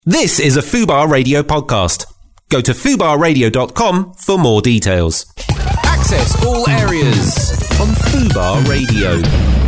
This is a Fubar Radio podcast. Go to fubarradio.com for more details. Access all areas on Fubar Radio.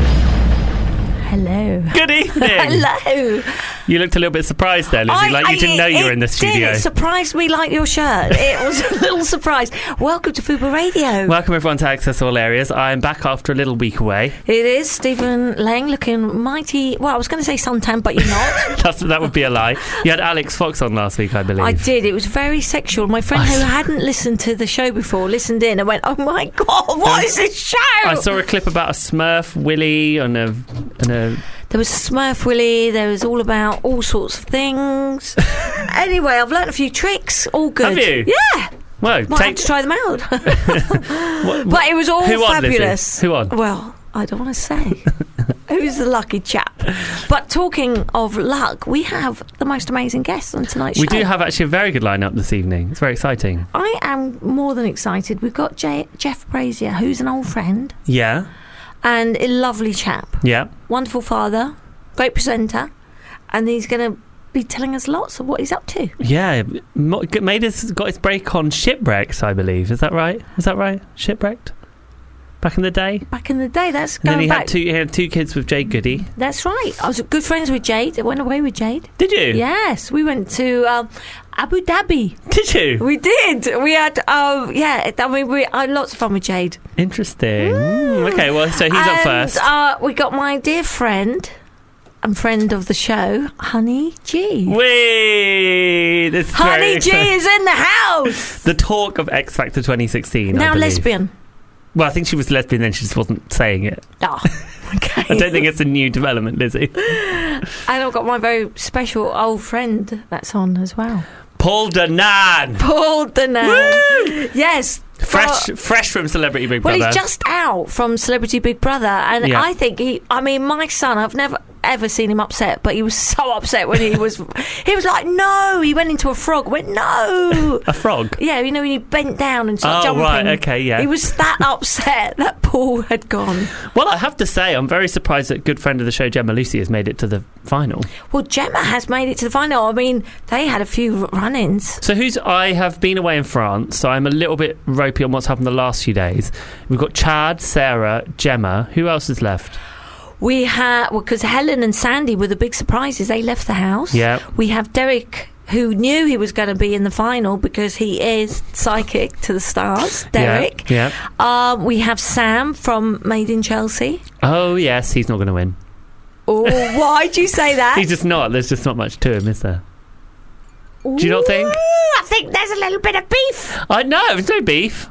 Hello. Good evening. Hello. You looked a little bit surprised there, Lizzie, like you didn't know you were in the studio. It surprised me like your shirt. It was a little surprise. Welcome to Fubar Radio. Welcome everyone to Access All Areas. I'm back after a little week away. It is Stephen Lang looking mighty, well, I was going to say suntan, but you're not. That would be a lie. You had Alex Fox on last week, I believe. I did. It was very sexual. My friend who hadn't listened to the show before listened in and went, oh my God, what is this show? I saw a clip about a Smurf Willy and a There was Smurf Willy, there was all about all sorts of things. Anyway, I've learnt a few tricks, all good. Have you? Yeah. Well, Might have to try them out. But it was all who fabulous. Who won? Well, I don't want to say. Who's the lucky chap? But talking of luck, we have the most amazing guests on tonight's show. We do have actually a very good lineup this evening. It's very exciting. I am more than excited. We've got Jeff Brazier, who's an old friend. Yeah. And a lovely chap. Yeah. Wonderful father. Great presenter. And he's going to be telling us lots of what he's up to. Yeah. Got his break on Shipwrecked, I believe. Is that right? Shipwrecked? Back in the day? Back in the day, that's going going back. back. He had two kids with Jade Goody. That's right. I was good friends with Jade. I went away with Jade. Did you? Yes. We went to Abu Dhabi. Did you? We did. We had, I had lots of fun with Jade. Interesting. Okay, well, so he's up first. We got my dear friend and friend of the show, Honey G. Whee! Honey G is in the house. The talk of X Factor 2016. Now lesbian. Well, I think she was lesbian then, she just wasn't saying it. Oh, okay. I don't think it's a new development, Lizzie. And I've got my very special old friend that's on as well. Paul Danan. Paul Danan. Woo! Yes. Fresh from Celebrity Big Brother. Well, he's just out from Celebrity Big Brother, and yeah. I think my son, I've never ever seen him upset, but he was so upset when he was like, no, he went into a frog, no. A frog? Yeah, you know, when he bent down and started jumping. Right, okay, yeah. He was that upset that Paul had gone. Well, I have to say, I'm very surprised that good friend of the show, Gemma Lucy, has made it to the final. Well, Gemma has made it to the final. I mean, they had a few run-ins. So I have been away in France, so I'm a little bit ropey on what's happened the last few days. We've got Chad, Sarah, Gemma. Who else is left? We have, because Helen and Sandy were the big surprises. They left the house. Yeah. We have Derek, who knew he was going to be in the final because he is psychic to the stars. Derek. Yeah. We have Sam from Made in Chelsea. Oh, yes, he's not going to win. Oh, why'd you say that? He's just not. There's just not much to him, is there? Do you not think? I think there's a little bit of beef. No, there's no beef.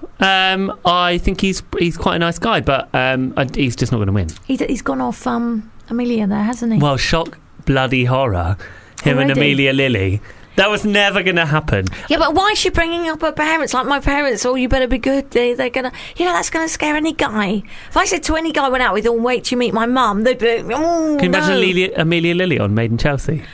I think he's quite a nice guy, but he's just not going to win. He's gone off Amelia there, hasn't he? Well, shock, bloody horror. Him and Amelia Lilly. That was never going to happen. Yeah, but why is she bringing up her parents? Like my parents, oh, you better be good. They're going to... You know, that's going to scare any guy. If I said to any guy I went out with, oh, wait till you meet my mum, they'd be like, oh, Can you imagine Amelia Lilly on Made in Chelsea?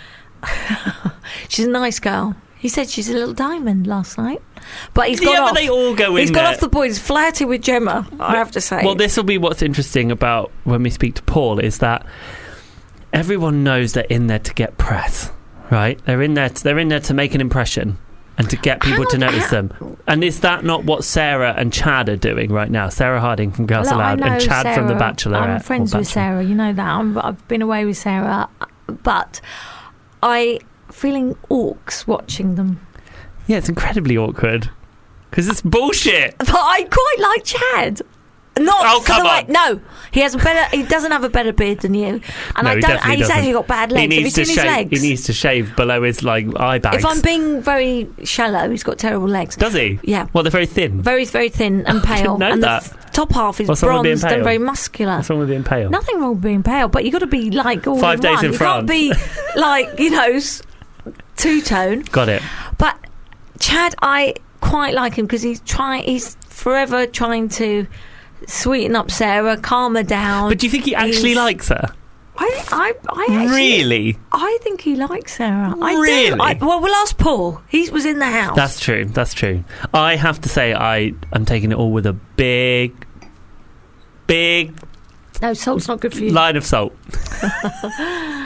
She's a nice girl. He said she's a little diamond last night. But he's gone off. But they all go in. He's gone off the point. He's flirting with Gemma, I have to say. Well, this will be what's interesting about when we speak to Paul, is that everyone knows they're in there to get press, right? They're in there to make an impression and to get people to notice them. And is that not what Sarah and Chad are doing right now? Sarah Harding from Girls Aloud and Chad Sarah, from The Bachelorette. I'm friends with Sarah, you know that. I've been away with Sarah, but I feeling orcs watching them. Yeah, it's incredibly awkward because it's bullshit. But I quite like Chad. Not come on. No, he doesn't have a better beard than you, and no, I don't. He's actually got bad legs. Have you seen his legs? He needs to shave below his eye bags. If I'm being very shallow, he's got terrible legs. Does he? Yeah. Well, they're very thin. Very, very thin and pale. I didn't know that. The top half is What's wrong with being bronzed pale? and very muscular. What's wrong with being pale? Nothing wrong with being pale, but you got to be like all 5 days one. in France. You can't be like, you know, two-tone. Got it. But Chad, I quite like him because he's forever trying to sweeten up Sarah, calm her down. But do you think he actually likes her? I actually, really? I think he likes Sarah. Really? I do. Well, we'll ask Paul. He was in the house. That's true. I have to say I'm taking it all with a big No, salt's not good for you. line of salt.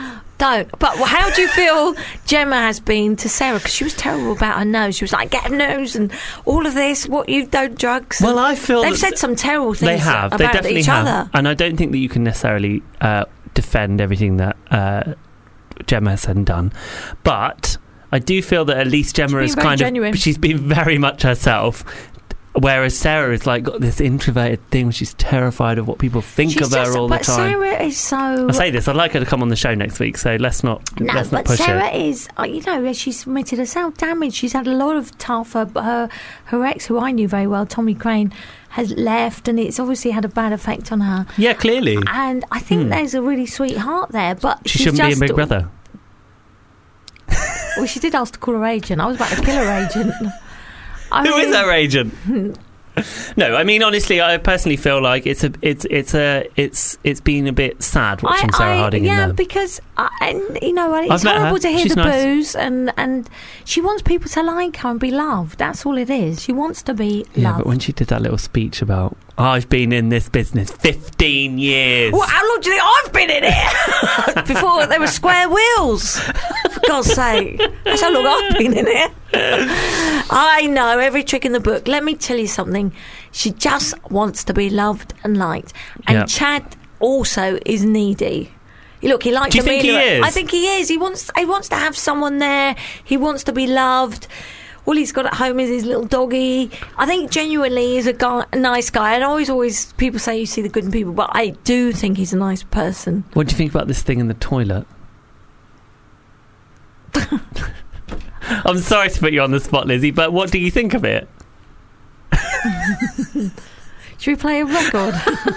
Don't. But how do you feel Gemma has been to Sarah? Because she was terrible about her nose. She was like, get a nose and all of this. What, you've done drugs? Well, I feel they've said some terrible things. They have. About They definitely each have. other. And I don't think that you can necessarily defend everything that Gemma has said and done. But I do feel that at least Gemma is genuine. She's been very much herself. Whereas Sarah is like got this introverted thing where she's terrified of what people think of her all the time. Sarah is so... I say this, I'd like her to come on the show next week, so let's not push Sarah it. is, she's admitted herself damage. She's had a lot of tough. Her ex, who I knew very well, Tommy Crane, has left, and it's obviously had a bad effect on her. Yeah, clearly. And I think there's a really sweet heart there, but she shouldn't be in Big Brother. Well, she did ask to call her agent. I was about to kill her agent. Who is her agent? No, I mean honestly, I personally feel like it's been a bit sad watching Sarah Harding in there. Because it's horrible to hear She's the nice. boos, and she wants people to like her and be loved. That's all it is. She wants to be loved. Yeah, but when she did that little speech about I've been in this business 15 years. Well, how long do you think I've been in it? Before there were square wheels. For God's sake. That's how long I've been in it. I know every trick in the book. Let me tell you something. She just wants to be loved and liked. And Chad also is needy. Look, he likes Amelia. Do you think he is? I think he is. He wants to have someone there. He wants to be loved. All he's got at home is his little doggy. I think genuinely he's a nice guy. And always people say you see the good in people, but I do think he's a nice person. What do you think about this thing in the toilet? I'm sorry to put you on the spot, Lizzie, but what do you think of it? Should we play a record?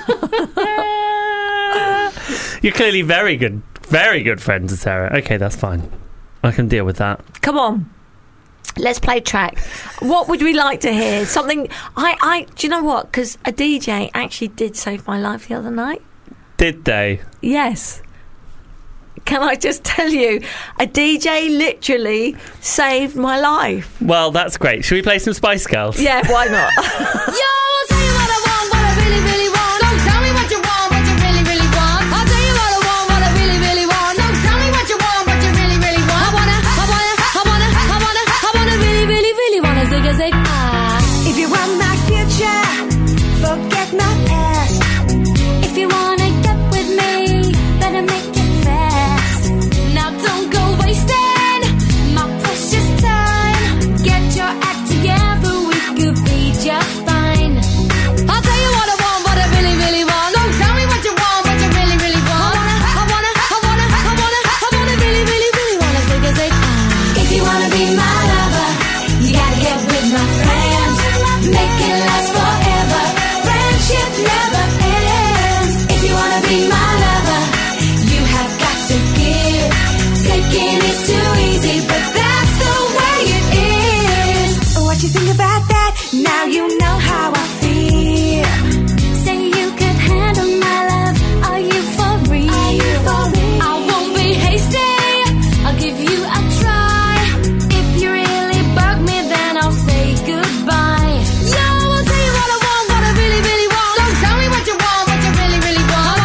You're clearly very good friends with Sarah. Okay, that's fine. I can deal with that. Come on. Let's play a track. What would we like to hear? Something... do you know what? Because a DJ actually did save my life the other night. Did they? Yes. Can I just tell you, a DJ literally saved my life. Well, that's great. Should we play some Spice Girls? Yeah, why not? Yo, I'll tell you what I want, what I really, really want. Don't tell me what you want, what you really, really want. I'll tell you what I want, what I really, really want. Don't tell me what you want, what you really, really want. I wanna really, really, really wanna zig a zig. If you want my future, forget my past. If you wanna get with me, better make it fast. Now don't go wasting my precious time. Get your act together, we could be just fine. I'll tell you what I want, what I really, really want. Don't tell me what you want, what you really, really want. I wanna really, really, really wanna zig a zig. If you wanna be my lover, you gotta get with my friends. Make it last forever. Friendship never ends. If you wanna be my lover, you have got to give. Taking is too easy, but that's the way it is. What you think about that? Now you know how I feel. Say you could handle my love. Are you for real? I won't be hasty. I'll give you a try. If you really bug me, then I'll say goodbye. Yo, I'll tell you what I want, what I really, really want. Don't tell me what you want, what you really, really want.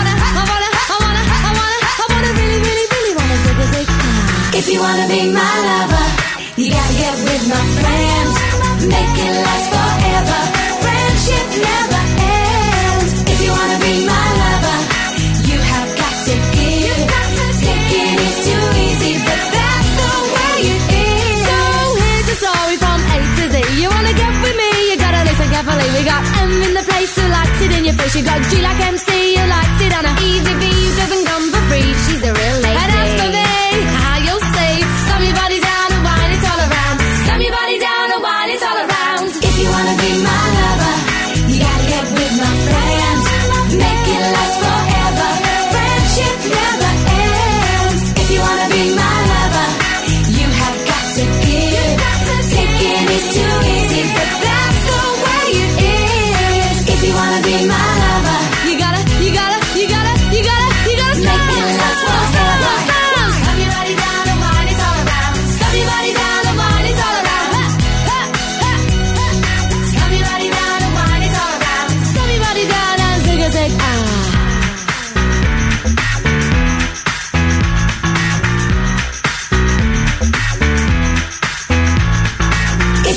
I wanna really, really, really wanna zig a zig. If you wanna be my lover, you gotta get with my friends. Make it last forever. Friendship never ends. If you wanna be my lover, you have got to give. Taking is too easy, but that's the way it is. So here's the story from A to Z. You wanna get with me, you gotta listen carefully. We got M in the place who likes it in your face. You got G like MC, you likes it on a easy V, who doesn't come for free. She's a real lady. And as for me, how you'll say, slam your body down and whine it all around. Slam your body down and whine it all around. If you wanna be my lover, you gotta get with my friends. Make it last forever. Friendship never ends. If you wanna be my lover, you have got to give. Taking is too easy, but that's the way it is. If you wanna be my lover, you gotta make it last forever.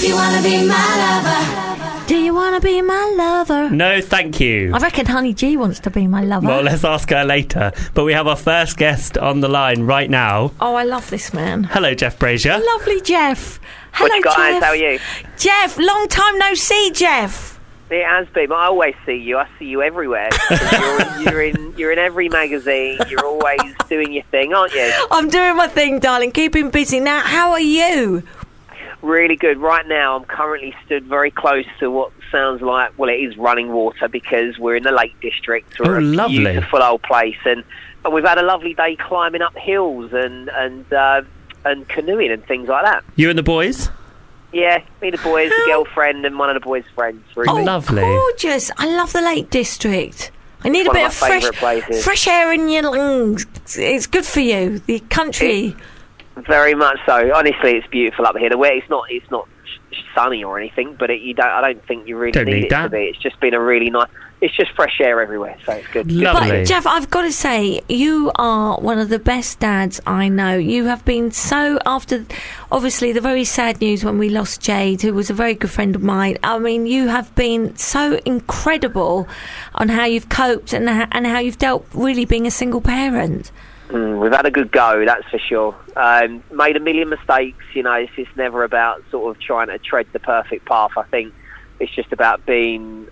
If you wanna be my lover. Do you want to be my lover? No, thank you. I reckon Honey G wants to be my lover. Well, let's ask her later. But we have our first guest on the line right now. Oh, I love this man. Hello, Jeff Brazier. Lovely Jeff. Hello, What's guys? Jeff. How are you? Jeff, long time no see, Jeff. It has been. I always see you. I see you everywhere. You're in every magazine. You're always doing your thing, aren't you? I'm doing my thing, darling. Keeping busy. Now, how are you? Really good. Right now, I'm currently stood very close to what sounds like, well, it is running water because we're in the Lake District. We're a beautiful old place, and we've had a lovely day climbing up hills and canoeing and things like that. You and the boys? Yeah, me, the boys, the girlfriend, and one of the boys' friends. Ruby. Oh, lovely. Gorgeous. I love the Lake District. I need a bit of fresh air in your lungs. It's good for you. The country. Very much so. Honestly, it's beautiful up here. The way it's not sunny or anything, but I don't think you really need it to be. It's just been a really nice. It's just fresh air everywhere, so it's good. Lovely. But Jeff, I've got to say, you are one of the best dads I know. You have been so, after obviously the very sad news when we lost Jade, who was a very good friend of mine. I mean, you have been so incredible on how you've coped and how you've dealt really being a single parent. We've had a good go, that's for sure. Made a million mistakes, it's never about sort of trying to tread the perfect path. I think it's just about being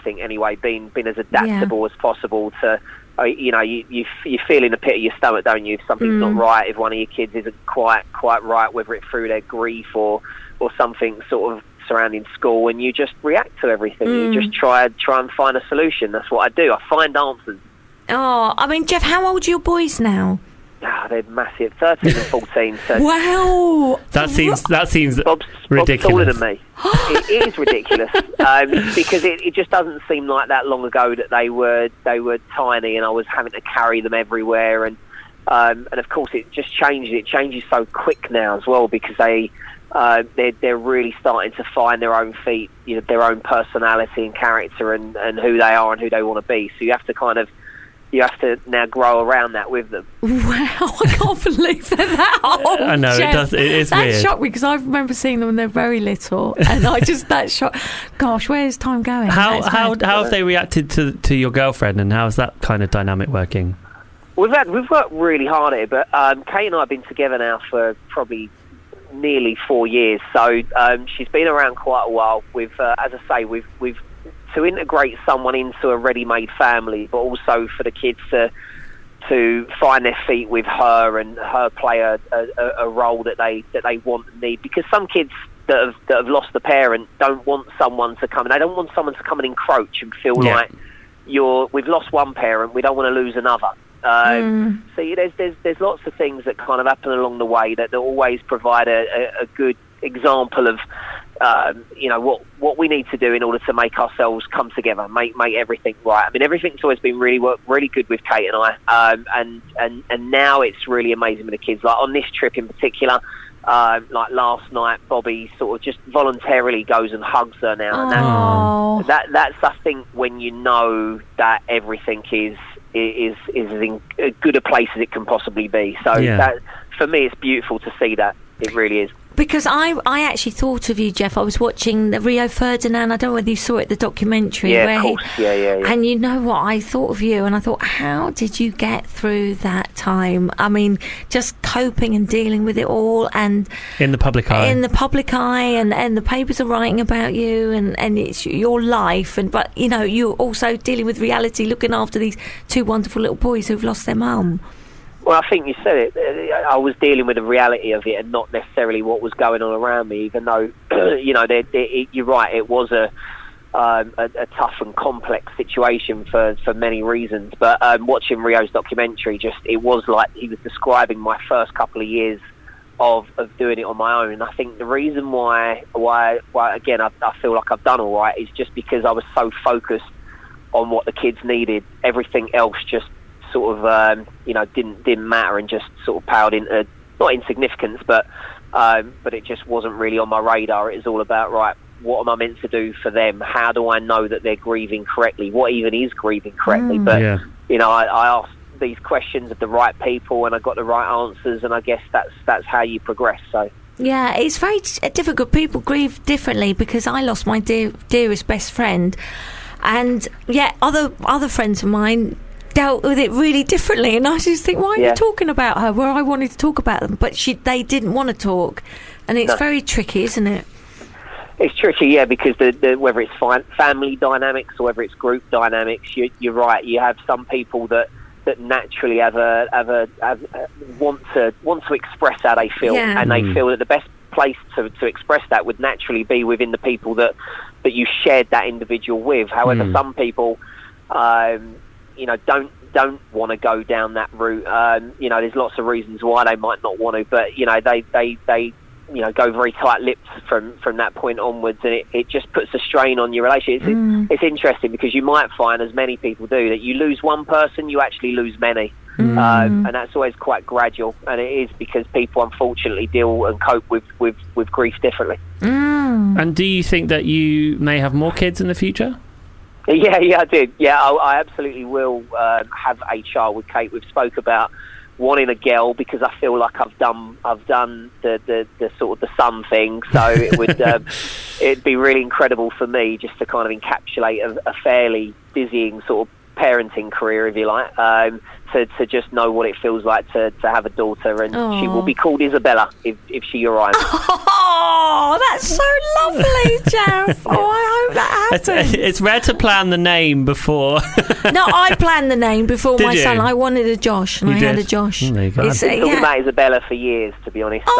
as adaptable as possible to, you feel in the pit of your stomach, don't you, if something's not right, if one of your kids isn't quite right, whether it's through their grief or something sort of surrounding school, and you just react to everything. You just try and find a solution. That's what I do. I find answers. Oh, I mean, Jeff, how old are your boys now? They're massive, 13 and 14. So wow, that seems ridiculous. Bob's taller than me. It is ridiculous because it just doesn't seem like that long ago that they were tiny, and I was having to carry them everywhere, and of course it just changes. It changes so quick now as well because they're really starting to find their own feet, their own personality and character, and who they are and who they want to be. So you have to now grow around that with them. Wow, I can't believe they're that old. I know, Jeff. it is that weird. That shocked me because I remember seeing them when they're very little, and that shocked. Gosh, where's time going? How have they reacted to your girlfriend, and how's that kind of dynamic working? We've worked really hard at it, but Kate and I have been together now for probably nearly 4 years, so she's been around quite a while. We've, as I say, we've to integrate someone into a ready-made family, but also for the kids to find their feet with her and her play a role that they want and need. Because some kids that have lost a parent don't want someone to come, and they don't want someone to come and encroach and feel like we've lost one parent, we don't want to lose another. So there's lots of things that kind of happen along the way that always provide a good example of what we need to do in order to make ourselves come together, make everything right. I mean, everything's always been really good with Kate and I, and now it's really amazing with the kids. Like on this trip in particular, like last night, Bobby sort of just voluntarily goes and hugs her now, and that's I think when you know that everything is in as good a place as it can possibly be. So that, for me, it's beautiful to see that. It really is. Because I actually thought of you, Jeff. I was watching the Rio Ferdinand. I don't know whether you saw it, the documentary. Yeah, of course. Yeah. And you know what? I thought of you, and I thought, how did you get through that time? I mean, just coping and dealing with it all, and in the public eye, and the papers are writing about you, and it's your life, but you're also dealing with reality, looking after these two wonderful little boys who've lost their mum. Well, I think you said it. I was dealing with the reality of it and not necessarily what was going on around me, even though, you're right, it was a tough and complex situation for many reasons. But watching Rio's documentary, it was like he was describing my first couple of years of doing it on my own. And I think the reason why again, I feel like I've done all right is just because I was so focused on what the kids needed. Everything else just sort of didn't matter and just sort of paled into not insignificance, but it just wasn't really on my radar. It was all about, right, what am I meant to do for them? How do I know that they're grieving correctly? What even is grieving correctly? But I asked these questions of the right people, and I got the right answers, and I guess that's how you progress. So Yeah, it's very difficult. People grieve differently because I lost my dearest best friend, and yet other friends of mine dealt with it really differently. And I just think, why are you talking about her? Where I wanted to talk about them, but they didn't want to talk, and it's very tricky, isn't it? It's tricky, yeah, because the whether it's family dynamics or whether it's group dynamics, you're right. You have some people that naturally want to express how they feel, and they feel that the best place to express that would naturally be within the people that you shared that individual with. However, some people, don't want to go down that route. There's lots of reasons why they might not want to, but they go very tight-lipped from that point onwards, and it just puts a strain on your relationship. It's interesting because you might find, as many people do, that you lose one person, you actually lose many. And that's always quite gradual, and it is because people unfortunately deal and cope with grief differently. And do you think that you may have more kids in the future? Yeah, I did. Yeah, I absolutely will have a child with Kate. We've spoke about wanting a girl because I feel like I've done the sort of the son thing, so it would it'd be really incredible for me just to kind of encapsulate a fairly dizzying sort of parenting career, if you like, to just know what it feels like to have a daughter, and she will be called Isabella if she arrives. Oh, that's so lovely, Jeff. Oh, I hope that happens. It's rare to plan the name before. No, I planned the name before Did my you? son. I wanted a Josh, and I had a Josh. There you go. I've been talking about Isabella for years, to be honest.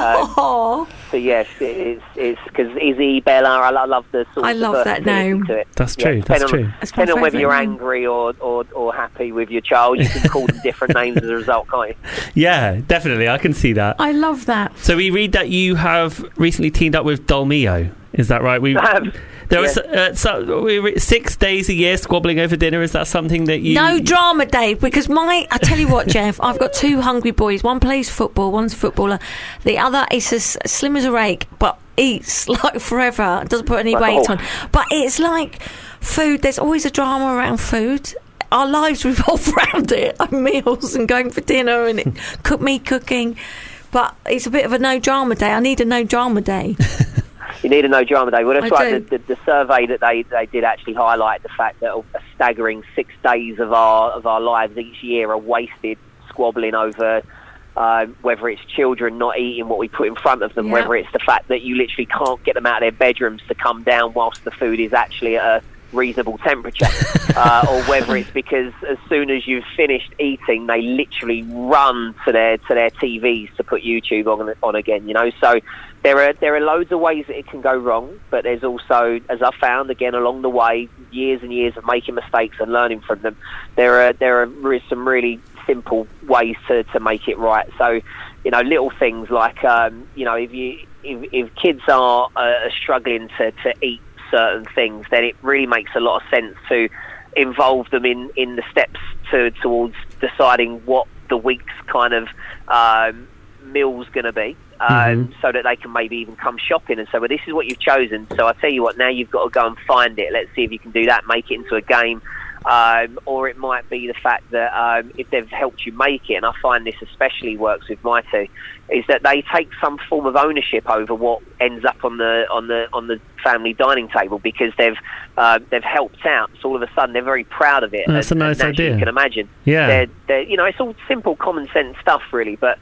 So yes, it's because Izzy Bella. I love the sort I of love that name. to it. That's true. Depending on whether you're name. angry or happy with your child, you can call them different names as a result, can't you? Yeah, definitely. I can see that. I love that. So we read that you have recently teamed up with Dolmio. Is that right? There was 6 days a year squabbling over dinner. Is that something that you... No drama, Dave, because I tell you what, Jeff, I've got 2 hungry boys. One plays football, one's a footballer. The other is as slim as a rake, but eats like forever. Doesn't put any weight on. But it's like food. There's always a drama around food. Our lives revolve around it. Meals and going for dinner and cooking. But it's a bit of a no drama day. I need a no drama day. You need a no drama day. Well, that's right. do. The survey that they did actually highlight the fact that a staggering 6 days of our lives each year are wasted squabbling over whether it's children not eating what we put in front of them, whether it's the fact that you literally can't get them out of their bedrooms to come down whilst the food is actually at a reasonable temperature, or whether it's because as soon as you've finished eating, they literally run to their TVs to put YouTube on again. So there are loads of ways that it can go wrong, but there's also, as I found again along the way, years and years of making mistakes and learning from them. There are some really simple ways to make it right. So little things like if kids are struggling to eat certain things, then it really makes a lot of sense to involve them in the steps towards deciding what the week's kind of meal's going to be, so that they can maybe even come shopping and say, well, this is what you've chosen, so I tell you what, now you've got to go and find it. Let's see if you can do that, make it into a game. Or it might be the fact that if they've helped you make it, and I find this especially works with my 2, is that they take some form of ownership over what ends up on the family dining table, because they've helped out. So all of a sudden they're very proud of it. That's a nice idea. You can imagine. Yeah. They're it's all simple, common sense stuff, really. But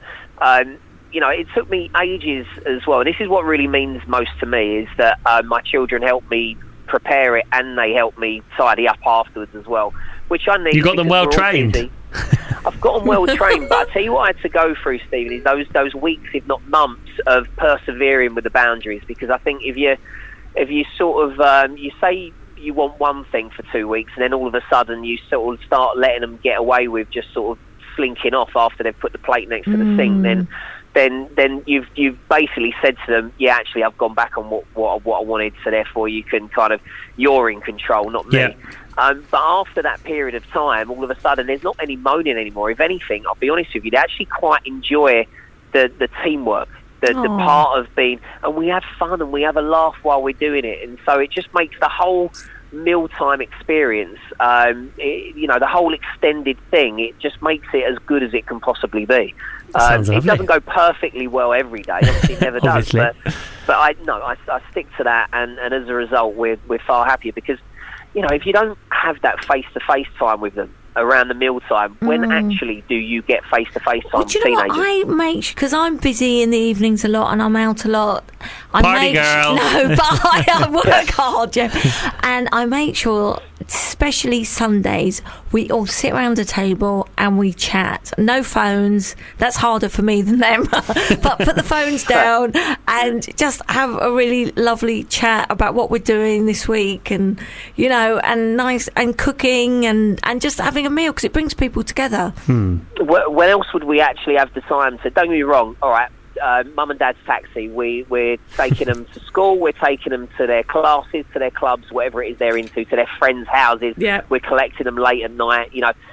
it took me ages as well. And this is what really means most to me, is that my children helped me prepare it, and they help me tidy up afterwards as well, which I need. You got them well trained. I've got them well trained, but I tell you what I had to go through, Stephen, is those weeks, if not months, of persevering with the boundaries. Because I think if you sort of you say you want one thing for 2 weeks, and then all of a sudden you sort of start letting them get away with just sort of slinking off after they've put the plate next to the sink, then you've basically said to them, yeah, actually I've gone back on what I wanted, so therefore you can you're in control, not me. Yeah. But after that period of time, all of a sudden there's not any moaning anymore. If anything, I'll be honest with you, they actually quite enjoy the teamwork, the part of being, and we have fun and we have a laugh while we're doing it, and so it just makes the whole mealtime experience, the whole extended thing, it just makes it as good as it can possibly be. Sounds It lovely. doesn't go perfectly well every day. Obviously, it never does. Obviously. But I stick to that, and as a result, we're far happier because, if you don't have that face-to-face time with them around the mealtime, when actually do you get face-to-face time Well, with do you know teenagers? what? I make because I'm busy in the evenings a lot and I'm out a lot. Party girl. No, but I work hard, Jeff, and I make sure, especially Sundays, we all sit around a table and we chat. No phones. That's harder for me than them. But put the phones down and just have a really lovely chat about what we're doing this week, and and nice and cooking and just having a meal because it brings people together. When else would we actually have the time to? Don't get me wrong. All right, mum and dad's taxi. We're taking them to school. We're taking them to their classes, to their clubs, whatever it is they're into, to their friends' houses. Yeah. We're collecting them late at night.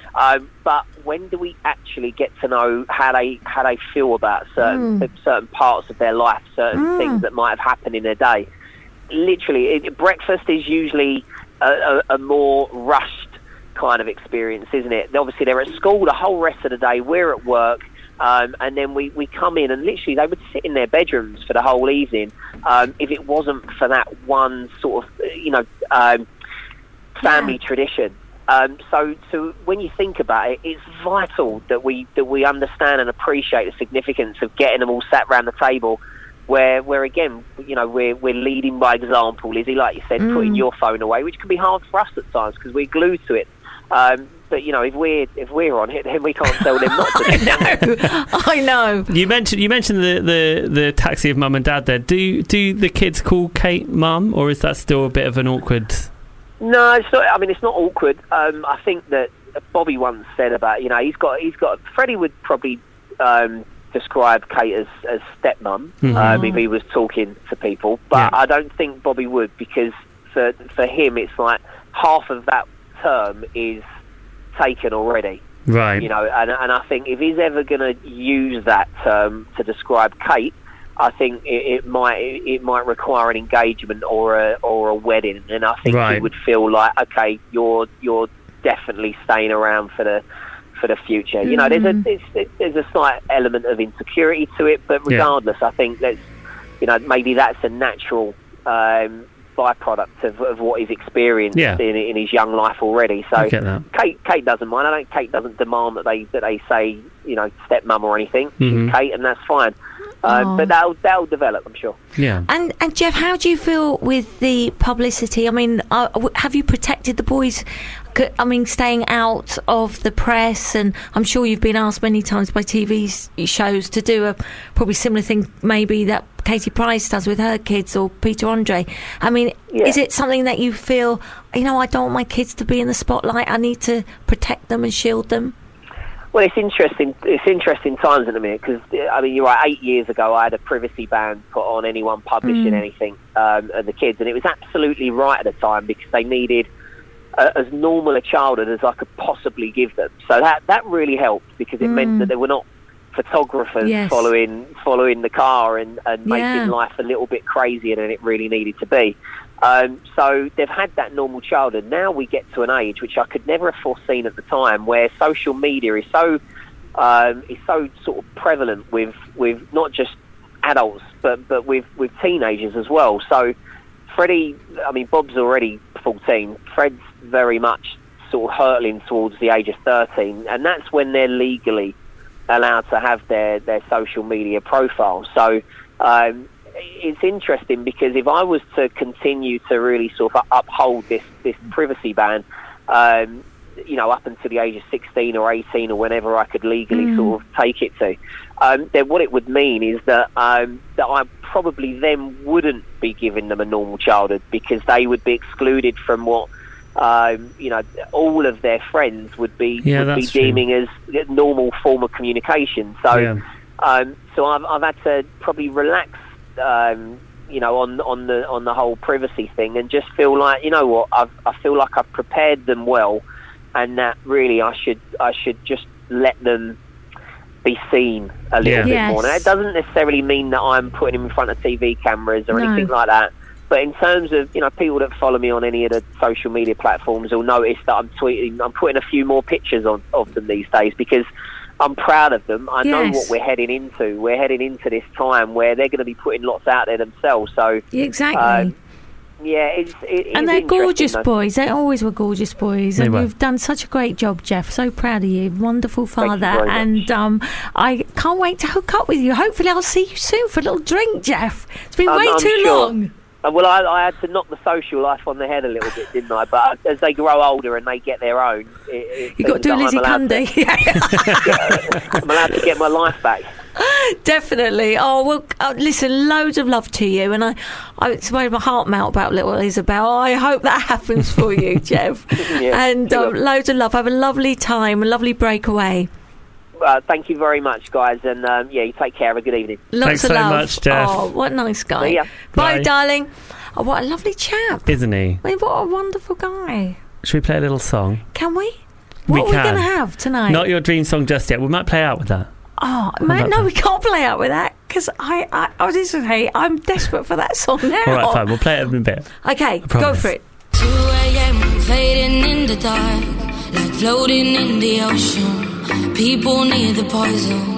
But when do we actually get to know how they feel about certain parts of their life, certain things that might have happened in their day? Literally, breakfast is usually a more rushed kind of experience, isn't it? Obviously, they're at school the whole rest of the day. We're at work. And then we come in and literally they would sit in their bedrooms for the whole evening if it wasn't for that one sort of, family tradition. So when you think about it, it's vital that we understand and appreciate the significance of getting them all sat around the table where again, we're leading by example, Lizzie, like you said, putting your phone away, which can be hard for us at times because we're glued to it. But if we're on it, then we can't tell them not to. I know. You mentioned the taxi of mum and dad there. Do the kids call Kate mum, or is that still a bit of an awkward? No, it's not. I mean, it's not awkward. I think that Bobby once said about he's got. Freddie would probably describe Kate as stepmum if he was talking to people, but I don't think Bobby would, because for him it's like half of that term is taken already, right? And I think if he's ever going to use that term to describe Kate, I think it might require an engagement or a wedding, and I think he would feel like, okay, you're definitely staying around for the future. There's a slight element of insecurity to it, but regardless, I think that's maybe that's a natural byproduct of what he's experienced in his young life already. So Kate doesn't mind. Kate doesn't demand that they say stepmum or anything. She's Kate, and that's fine. But they'll develop, I'm sure. Yeah. And Jeff, how do you feel with the publicity? I mean, have you protected the boys? I mean, staying out of the press, and I'm sure you've been asked many times by TV shows to do a probably similar thing maybe that Katie Price does with her kids, or Peter Andre. I mean, is it something that you feel, I don't want my kids to be in the spotlight, I need to protect them and shield them? Well, it's interesting. It's interesting times at the minute because you're right. 8 years ago, I had a privacy ban put on anyone publishing anything of the kids, and it was absolutely right at the time because they needed as normal a childhood as I could possibly give them. So that really helped because it meant that they were not photographers following the car and making life a little bit crazier than it really needed to be. So they've had that normal childhood. Now we get to an age which I could never have foreseen at the time, where social media is so sort of prevalent with not just adults but with teenagers as well. So Freddie, Bob's already 14. Fred's very much sort of hurtling towards the age of 13, and that's when they're legally allowed to have their social media profile. So it's interesting because if I was to continue to really sort of uphold this privacy ban, up until the age of 16 or 18 or whenever I could legally sort of take it to, then what it would mean is that I probably then wouldn't be giving them a normal childhood, because they would be excluded from what all of their friends would be deeming as a normal form of communication. So so I've had to probably relax on the whole privacy thing, and just feel like, I feel like I've prepared them well, and that really I should just let them be seen a little bit more. Now, it doesn't necessarily mean that I'm putting them in front of TV cameras or anything like that. But in terms of, people that follow me on any of the social media platforms will notice that I'm putting a few more pictures of them these days, because I'm proud of them. I know Yes. what we're heading into. We're heading into this time where they're going to be putting lots out there themselves. So Exactly. yeah, it is And they're interesting, gorgeous though. boys. They always were gorgeous boys. They And were. you've done such a great job, Jeff. So proud of you. Wonderful Thank you father. very much. And I can't wait to hook up with you. Hopefully I'll see you soon for a little drink, Jeff. It's been way I'm too sure. long. Well, I had to knock the social life on the head a little bit, didn't I? But as they grow older and they get their own, You've got to do Lizzie Cundy. I'm allowed to get my life back. Definitely. Oh, well, listen, loads of love to you. And it's made my heart melt about little Isabel. I hope that happens for you, Jeff. Yeah, And it will. loads of love. Have a lovely time, a lovely breakaway. Thank you very much, guys. And you take care. Have a good evening. Lots Thanks of so love. much, Jeff. Oh, what a nice guy. See ya. Bye, Bye. darling. Oh, what a lovely chap. Isn't he? I mean, what a wonderful guy. Should we play a little song? Can we? We What are we can. going to have tonight? Not your dream song just yet. We might play out with that. Oh, man, about no, that? we can't play out with that because I was just hey, I'm desperate for that song now. All right, fine. We'll play it in a bit. Okay, go promise. for it. 2 a.m. fading in the dark, like floating in the ocean. People need the poison.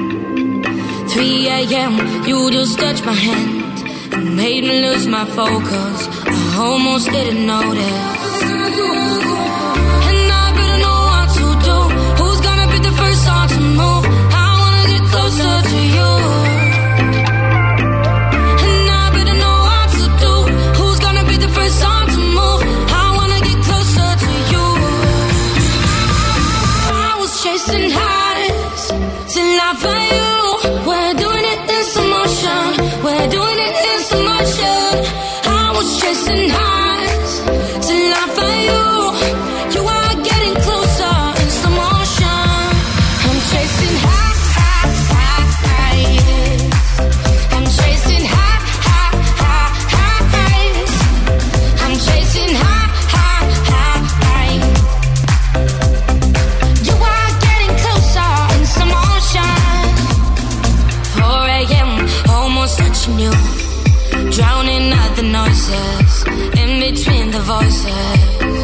3 a.m. you just touched my hand and made me lose my focus. I almost didn't notice. And I better know what to do. Who's gonna be the first one to move? I wanna get closer to you. And I better know what to do. Who's gonna be the first one to move? I wanna get closer to you. I was chasing highs till I found you. We're doing it in slow motion. We're doing it in slow motion. I was chasing highs till I found you. You are getting closer in slow motion. I'm chasing highs. I'm chasing highs. I'm chasing highs. You are getting closer in slow motion. 4 a.m. almost touching you. Drowning out the noises in between the voices.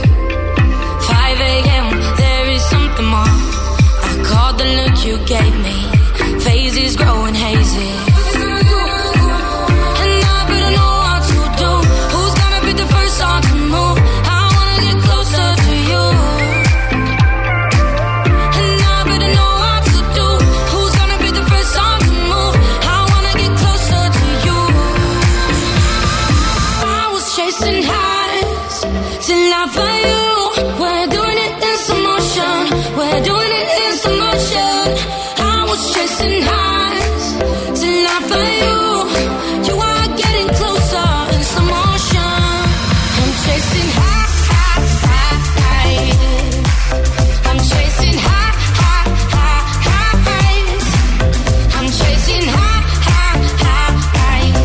5 a.m. there is something more. I caught the look you gave me. Phases growing hazy. And I better know what to do. Who's gonna be the first one to move? I wanna get closer to you. And I better know what to do. Who's gonna be the first one to move? I wanna get closer to you. I was chasing highs till I found you. We're doing it in slow motion. We're doing it in slow motion. I was chasing highs till I found you. You are getting closer in slow motion. I'm chasing highs. I'm chasing highs. I'm chasing highs.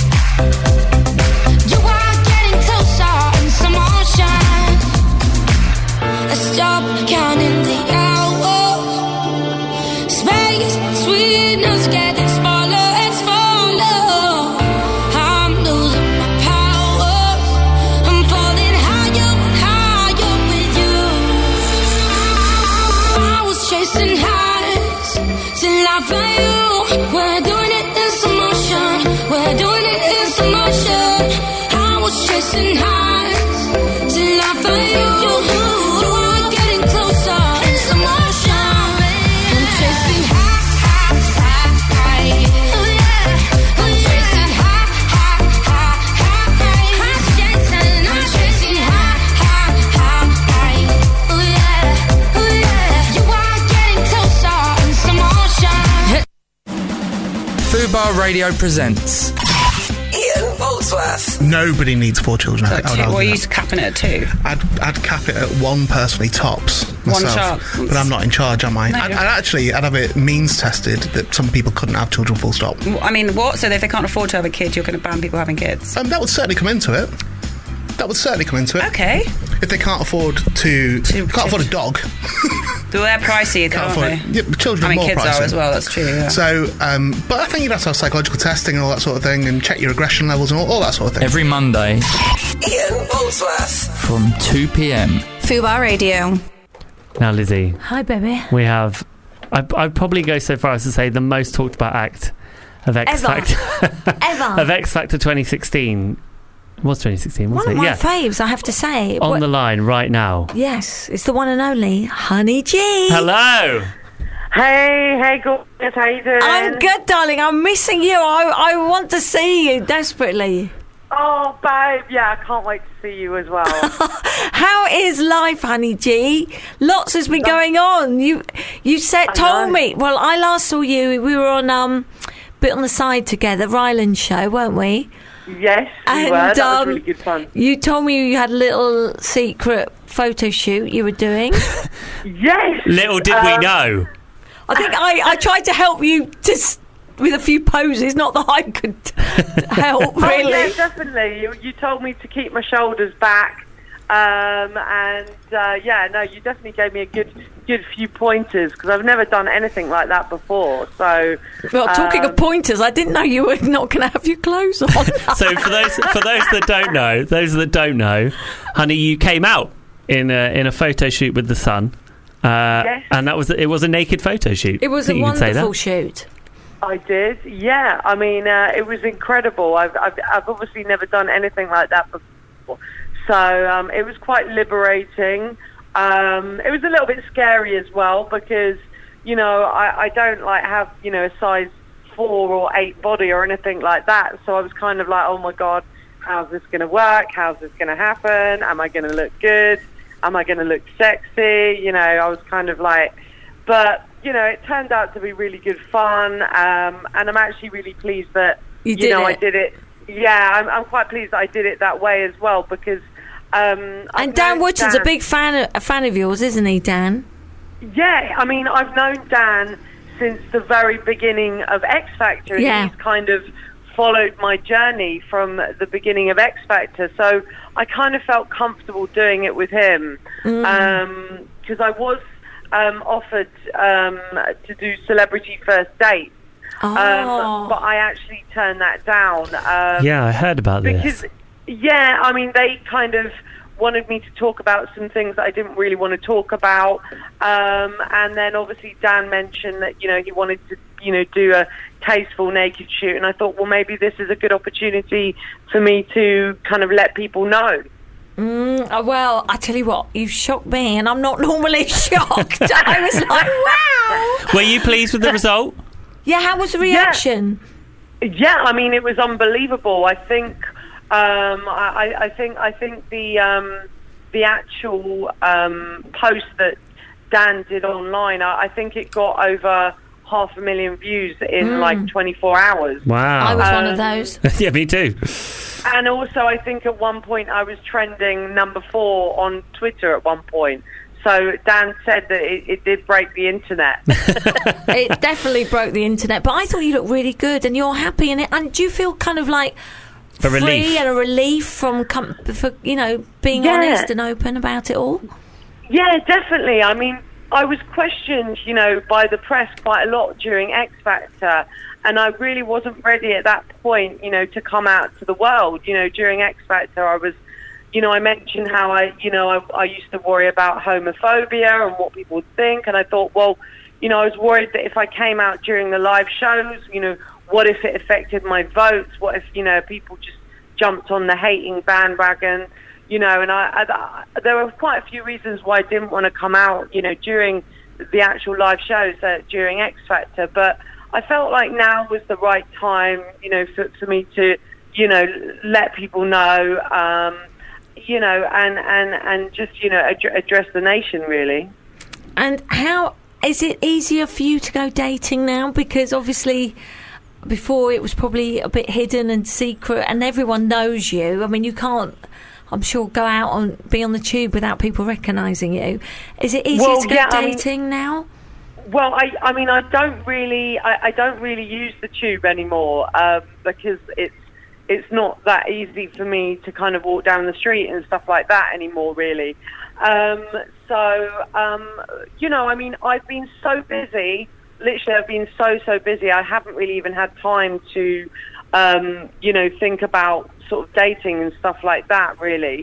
You are getting closer in slow motion. I stop counting the hours. Space between us getting smaller and smaller. I'm losing my power. I'm falling higher and higher with you. I was chasing highs till I found you. We're doing it in slow motion. We're doing it in slow motion. I was chasing highs till I found you. You are getting closer in slow motion. I'm chasing highs. I'm chasing highs. I'm chasing highs. You are getting closer in slow motion. Fubar Radio presents. Ian Boldsworth. Nobody needs 4 children. I would Well, argue you that. capping it at 2. I'd cap it at 1 personally, tops. Myself. child. But I'm not in charge, am I? No. I'd have it means tested that some people couldn't have children, full stop. I mean, what? So if they can't afford to have a kid, you're going to ban people having kids? That would certainly come into it. Okay. If they can't afford a dog. They're pricey, Can't aren't afford they? Yeah, but children I mean, are more kids pricey. are as well, that's true, yeah. So, but I think you'd have to have psychological testing and all that sort of thing, and check your aggression levels and all that sort of thing. Every Monday Ian Boldsworth. from 2 p.m. Fubar Radio. Now, Lizzie, Hi, baby. we have I'd probably go so far as to say the most talked about act of X Ever. Factor. Ever. Of X Factor 2016. It was 2016, wasn't One it? of my faves, I have to say. On the line right now. Yes, it's the one and only Honey G. Hello. Hey, gorgeous, how you doing? I'm good, darling. I'm missing you. I want to see you desperately. Oh, babe, yeah, I can't wait to see you as well. How is life, Honey G? Lots has been going on. You told me. Well, I last saw you. We were on Bit on the Side together, Ryland's show, weren't we? Yes, we were. That was really good fun. You told me you had a little secret photo shoot you were doing. Yes. Little did we know. I think I tried to help you with a few poses, not that I could help, really. Oh, yeah, definitely. You told me to keep my shoulders back. You definitely gave me a good few pointers because I've never done anything like that before. So, well, talking of pointers, I didn't know you were not going to have your clothes on. So for those that don't know, Honey, you came out in a photo shoot with the Sun. Yes. And it was a naked photo shoot. It was a wonderful shoot. I did, yeah. I mean, it was incredible. I've obviously never done anything like that before, so it was quite liberating. It was a little bit scary as well because I don't have a size 4 or 8 body or anything like that. So I was kind of like, oh my God, how's this going to work? How's this going to happen? Am I going to look good? Am I going to look sexy? I was kind of like, but it turned out to be really good fun, and I'm actually really pleased that I did it. Yeah, I'm quite pleased that I did it that way as well because. And Dan Wootton's a big fan of yours, isn't he, Dan? Yeah, I mean, I've known Dan since the very beginning of X Factor. Yeah. And he's kind of followed my journey from the beginning of X Factor, so I kind of felt comfortable doing it with him because I was offered to do Celebrity First Date, but I actually turned that down. Yeah, I heard about this. Yeah, I mean, they kind of wanted me to talk about some things that I didn't really want to talk about, and then obviously Dan mentioned that he wanted to do a tasteful naked shoot, and I thought, well, maybe this is a good opportunity for me to kind of let people know. Well, I tell you what, you shocked me, and I'm not normally shocked. I was like, wow. Were you pleased with the result? Yeah, how was the reaction? Yeah, I mean, it was unbelievable. I think. I think the actual post that Dan did online, I think it got over 500,000 views in 24 hours. Wow. I was one of those. Yeah, me too. And also I think at one point I was trending number 4 on Twitter at one point. So Dan said that it did break the internet. It definitely broke the internet, but I thought you looked really good and you're happy in it. And do you feel kind of like free and a relief from being honest and open about it all? Yeah, definitely. I mean, I was questioned, by the press quite a lot during X Factor, and I really wasn't ready at that point, to come out to the world. During X Factor, I was, I mentioned how I used to worry about homophobia and what people would think, and I thought, well, I was worried that if I came out during the live shows, what if it affected my votes? What if, people just jumped on the hating bandwagon? And there were quite a few reasons why I didn't want to come out, during the actual live shows, during X Factor. But I felt like now was the right time, for me to, let people know, and just, address the nation, really. And how is it easier for you to go dating now? Because obviously before it was probably a bit hidden and secret and everyone knows you. I mean, you can't, I'm sure, go out and be on the tube without people recognising you. Is it easier to go dating now? Well, I mean, I don't really use the tube anymore because it's not that easy for me to kind of walk down the street and stuff like that anymore, really. I mean, I've been so busy. Literally, I've been so busy. I haven't really even had time to, think about sort of dating and stuff like that. Really,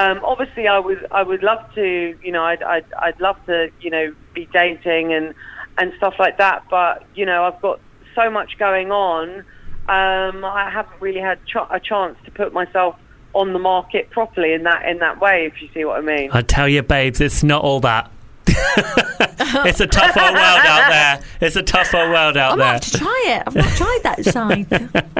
obviously, I would love to. I'd love to, be dating and and stuff like that. But, you know, I've got so much going on. I haven't really had a chance to put myself on the market properly in that way, if you see what I mean. I tell you, babes, it's not all that. It's a tough old world out there. It's a tough old world out I there. might have to try it. I've not tried that side.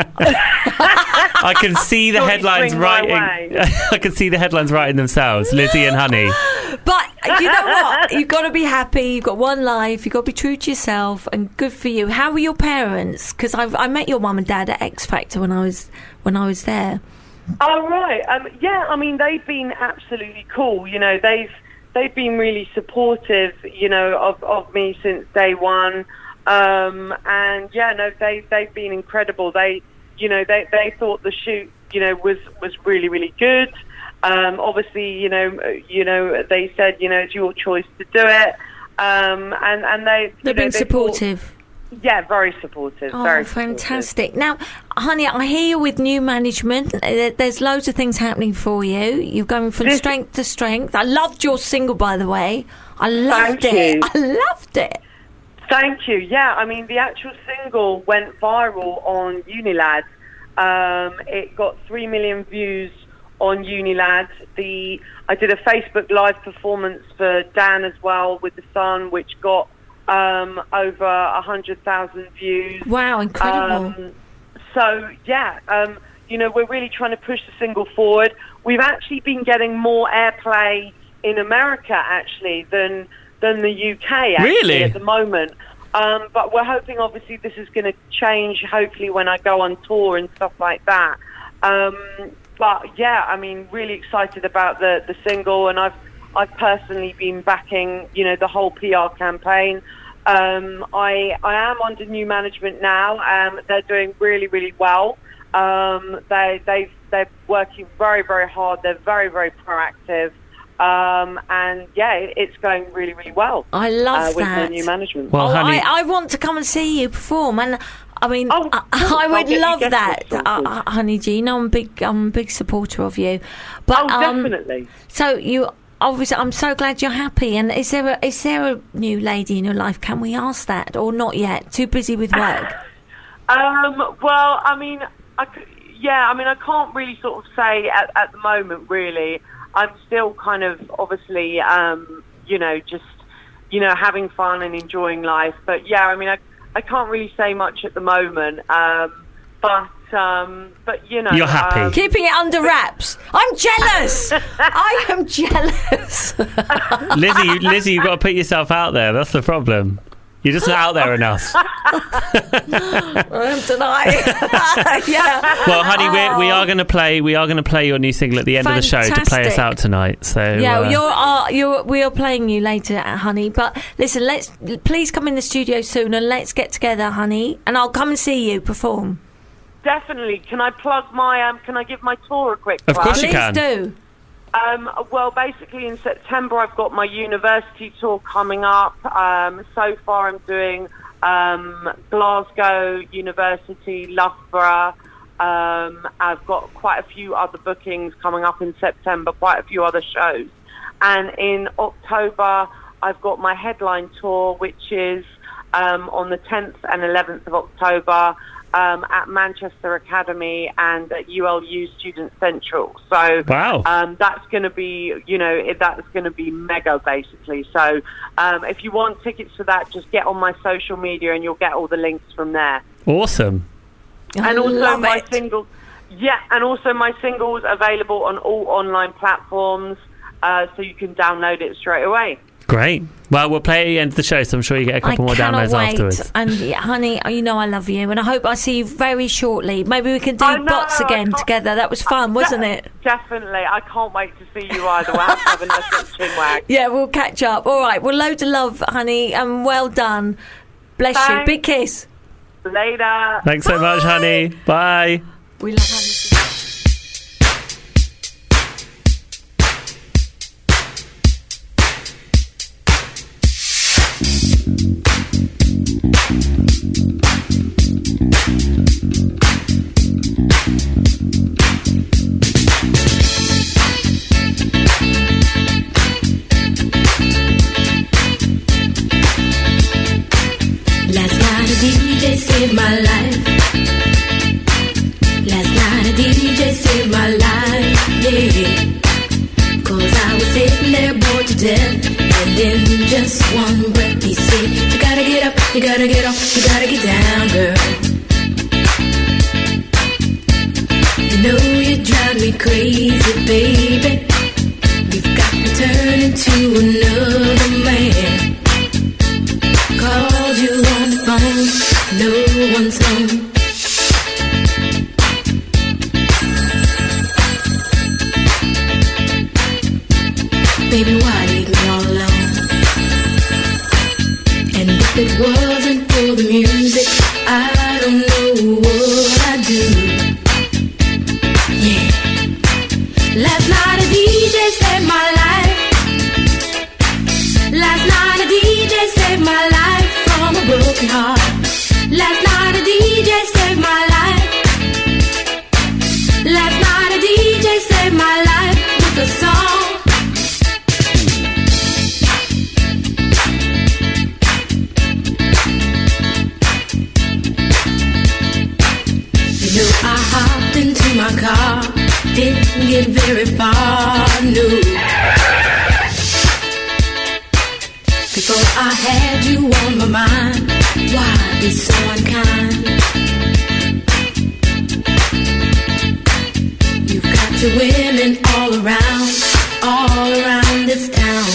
I can see the headlines swing my writing. way. I can see the headlines writing themselves. Lizzie and Honey. But you know what? You've got to be happy. You've got one life. You've got to be true to yourself, and good for you. How were your parents? Because I met your mum and dad at X Factor when I was there. Oh, right. Yeah, I mean, they've been absolutely cool. You know, they've been really supportive, you know, of me since day one. And yeah, no, they've been incredible. They thought the shoot, you know, was really, really good. Obviously, you know, they said, you know, it's your choice to do it. And they've been supportive. Yeah, very supportive. Oh, very fantastic. Now, Honey, I hear you with new management. There's loads of things happening for you. You're going from strength to strength. I loved your single, by the way. I loved it. I loved it. Thank you. Yeah, I mean, the actual single went viral on Unilad. It got 3 million views on Unilad. I did a Facebook Live performance for Dan as well with The Sun, which got over 100,000 views. Wow, incredible. So, yeah, you know, we're really trying to push the single forward. We've actually been getting more airplay in America, actually, than the UK, actually, Really? at the moment. But we're hoping, obviously, this is going to change, hopefully, when I go on tour and stuff like that. But, yeah, I mean, really excited about the single, and I've personally been backing, you know, the whole PR campaign. I am under new management now. They're doing really, really well. They're working very, very hard. They're very, very proactive. And yeah, it's going really, really well. I love with that. the new management. Well, Honey, I want to come and see you perform, and I mean, Oh, I would I'll get love you that, guests sorted. Honey G. I'm a big supporter of you. But Definitely. So you obviously, I'm so glad you're happy. And is there a new lady in your life? Can we ask that, or not yet? Too busy with work. Well, I mean, I can't really sort of say at the moment, really. I'm still kind of, obviously, you know, just, you know, having fun and enjoying life. But, yeah, I mean, I can't really say much at the moment. But you know... You're happy. Keeping it under wraps. I'm jealous. I am jealous. Lizzie, you've got to put yourself out there. That's the problem. You're just not out there enough. Tonight. Yeah. Well, Honey, we are going to play your new single at the end of the show to play us out tonight. So yeah, we are playing you later, Honey. But listen, please come in the studio soon and let's get together, Honey, and I'll come and see you perform. Definitely. Can I plug my? Can I give my tour a quick plug? Of course you can. Please do. Well, basically in September I've got my university tour coming up. So far I'm doing Glasgow University, Loughborough. I've got quite a few other bookings coming up in September, quite a few other shows. And in October I've got my headline tour, which is on the 10th and 11th of October. At Manchester Academy and at ULU Student Central. So wow. That's going to be, you know, that's going to be mega, basically. So if you want tickets for that, just get on my social media and you'll get all the links from there. Awesome. And also my singles, and also my singles available on all online platforms, so you can download it straight away. Great. Well, we'll play at the end of the show, so I'm sure you get a couple more downloads afterwards. And yeah, Honey, you know I love you, and I hope I see you very shortly. Maybe we can do Bots again together. That was fun, wasn't it? Definitely. I can't wait to see you either. We'll have to have a nice little chinwag. Yeah, we'll catch up. All right. Well, loads of love, Honey, and well done. Bless you. Big kiss. Later. Thanks so much, Honey. Bye. We love Honey. death. And in just one breath he said, you gotta get up, you gotta get off, you gotta get down, girl. You know you drive me crazy, baby. You've got me turning to another man. Called you on the phone, no one's home. Baby, why leave me all alone? And if it wasn't for the music, I don't know what I'd do. Yeah. Last night a DJ saved my life. Last night a DJ saved my life from a broken heart. Last night a DJ saved my life. Last night a DJ saved my life with a song. You know, I hopped into my car, didn't get very far, no. Before I had you on my mind, why be so unkind? You've got your women all around this town.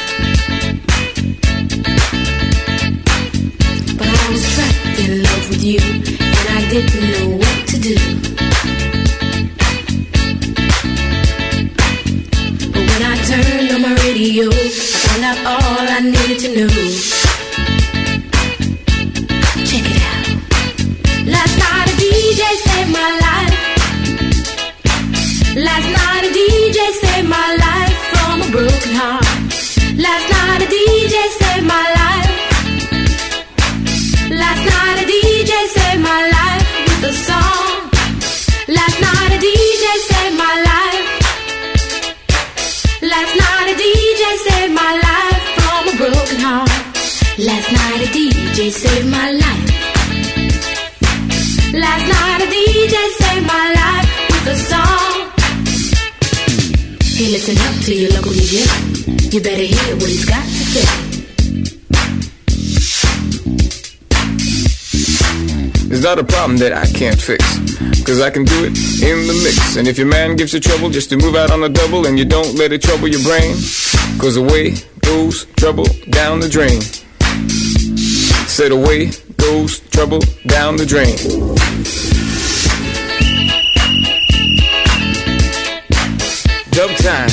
But I was trapped in love with you, and I didn't know what to do. But when I turned on my radio, I found out all I needed to know. Check it out. Last night a DJ saved my life. Last night a DJ saved my life from a broken heart. Last night a DJ saved my life. Last night a DJ saved my life with a song. Last night a DJ saved my life. Last night a DJ saved my life from a broken heart. Last night a DJ saved my life. Last night a DJ saved my life with a song. Hey, listen up to your local DJ. You better hear what he's got to say. It's not a problem that I can't fix, 'cause I can do it in the mix. And if your man gives you trouble just to move out on the double, and you don't let it trouble your brain, 'cause away goes trouble down the drain. Said away goes trouble down the drain. Dub time.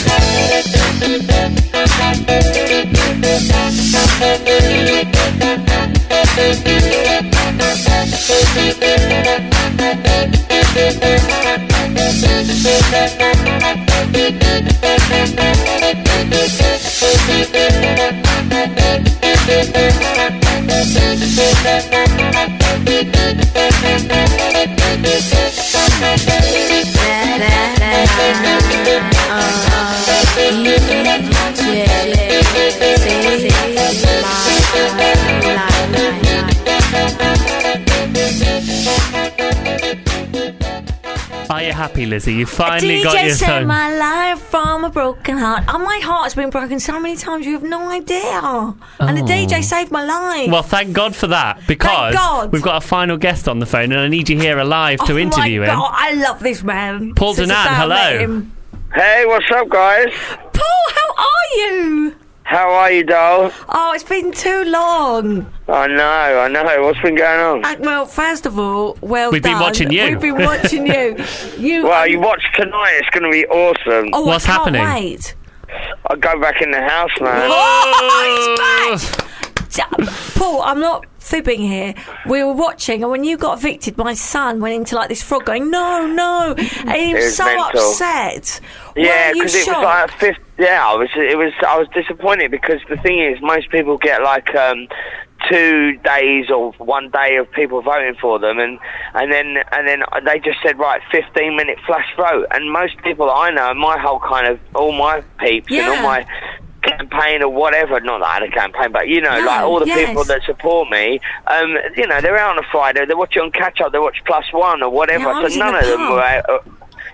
Are you happy, Lizzie? You finally got DJ your saved song. my life from a broken heart. Oh, my heart's been broken so many times you have no idea. And the DJ saved my life. Well, thank God for that, because God. we've got a final guest on the phone, and I need you here alive to interview oh him. my God, I love this man. Paul Since the Danan, day I hello. met him. Hey, what's up, guys? Paul, how are you? How are you, doll? Oh, it's been too long. I know. What's been going on? Well, first of all, well We've been done. watching you. We've been watching you. Well, you watch tonight. It's going to be awesome. Oh, What's I can't happening? Wait. I'll go back in the house, man. Oh, he's back. Paul, I'm not fibbing here. We were watching, and when you got evicted, my son went into like this frog going, no, and he was so mental. upset. Yeah, because it was like fifth. Yeah, I was disappointed, because the thing is, most people get like 2 days or 1 day of people voting for them, and then they just said, right, 15-minute flash vote, and most people I know, my whole kind of all my peeps and all my campaign or whatever, not that I had a campaign, but like all the people that support me, they're out on a Friday, they watch it on catch up, they watch Plus One or whatever, so none of them were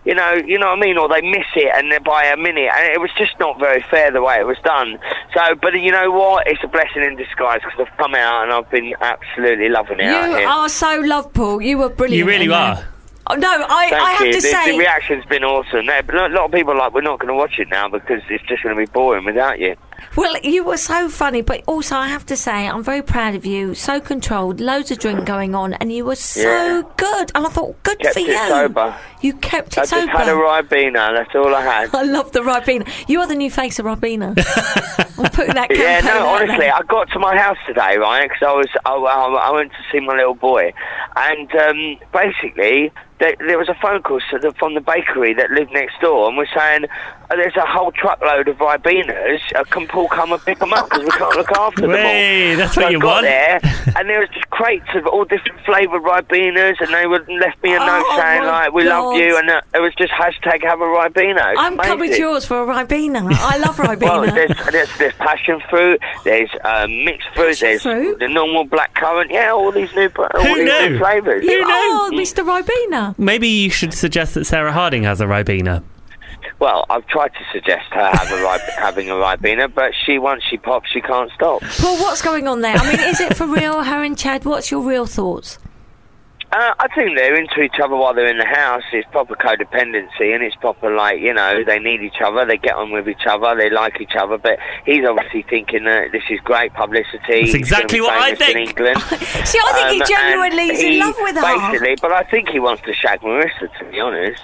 you know what I mean, or they miss it and they're by a minute, and it was just not very fair the way it was done. So, but you know what? It's a blessing in disguise because I've come out and I've been absolutely loving it out here. You are so loved, Paul. You were brilliant. You really are. Oh, no, I Thank have you. to say... The reaction's been awesome. A lot of people are like, we're not going to watch it now because it's just going to be boring without you. Well, you were so funny, but also I have to say I'm very proud of you. So controlled, loads of drink going on, and you were so good. And I thought, good kept for you. It sober. You kept it sober. I just had a Ribena, that's all I had. I love the Ribena. You are the new face of Ribena. I'm putting that campaign Yeah, no, out honestly, there. I got to my house today, right, because I went to see my little boy, and basically... There was a phone call from the bakery that lived next door, and we're saying there's a whole truckload of Ribenas. Can Paul come and pick them up because we can't look after them all? That's so what you I got want. there, and there was just crates of all different flavoured Ribenas, and they left me a note saying like, "We love you," and it was just hashtag have a Ribena. I'm coming to yours for a Ribena. I love Ribena. Well, there's passion fruit, there's mixed fruit, there's the normal blackcurrant. Yeah, all these new flavours. You are Mr. Ribena. Maybe you should suggest that Sarah Harding has a Ribena. Well, I've tried to suggest her having a Ribena, but once she pops, she can't stop. Paul, what's going on there? I mean, is it for real, her and Chad? What's your real thoughts? I think they're into each other while they're in the house. It's proper codependency, and it's proper, like, you know, they need each other, they get on with each other, they like each other, but he's obviously thinking that this is great publicity. That's exactly what I think. In England. See, I think he genuinely is in love with her. Basically, but I think he wants to shag Marissa, to be honest.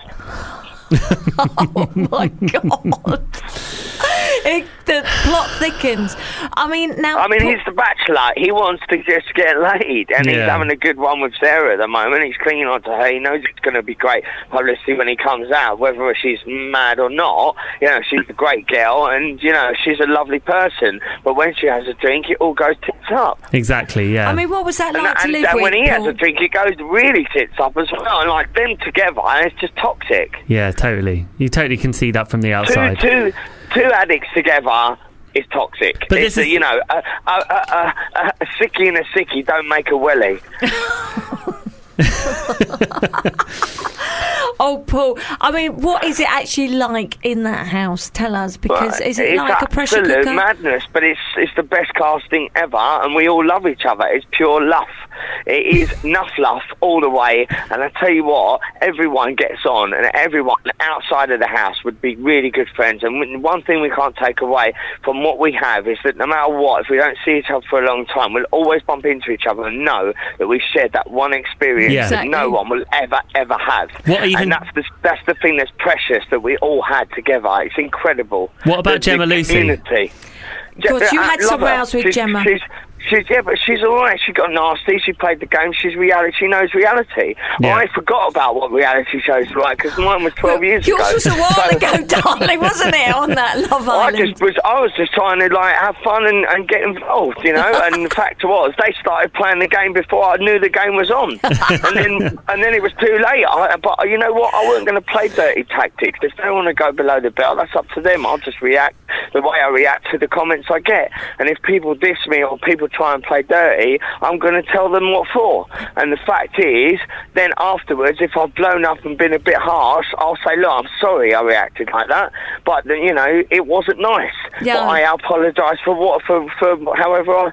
Oh my God. The plot thickens. I mean, he's the bachelor. He wants to just get laid, and he's having a good one with Sarah at the moment. He's clinging on to her. He knows it's going to be great publicity when he comes out, whether she's mad or not. You know, she's a great girl, and you know, she's a lovely person. But when she has a drink, it all goes tits up. Exactly. Yeah. I mean, what was that like to live and with? when he Paul? has a drink, it goes really tits up as well. And like them together, it's just toxic. Yeah, totally. You totally can see that from the outside. Two addicts together is toxic. But it's you know, a sickie and a sickie don't make a welly. Oh, Paul, I mean, what is it actually like in that house? Tell us, because is it like a pressure cooker? It's absolute madness, but it's the best casting ever, and we all love each other. It's pure love. It is nuff love all the way, and I tell you what, everyone gets on, and everyone outside of the house would be really good friends. And one thing we can't take away from what we have is that no matter what, if we don't see each other for a long time, we'll always bump into each other and know that we've shared that one experience that no one will ever have. And that's the thing that's precious that we all had together. It's incredible. What about Gemma Lucy? Community. Because you had some rows with Gemma. But she's all right. She got nasty. She played the game. She's reality. She knows reality. Yeah. I forgot about what reality shows are like because mine was 12 years ago. Yours was a while ago, darling, wasn't it? On that Love Island. I was just trying to like have fun and get involved, you know. And the fact was, they started playing the game before I knew the game was on, and then it was too late. But you know what? I wasn't going to play dirty tactics. If they want to go below the belt, that's up to them. I'll just react the way I react to the comments I get. And if people diss me or people try and play dirty, I'm going to tell them what for. And the fact is, then afterwards, if I've blown up and been a bit harsh, I'll say, look, I'm sorry I reacted like that, but you know, it wasn't nice. Yeah. But I apologise for however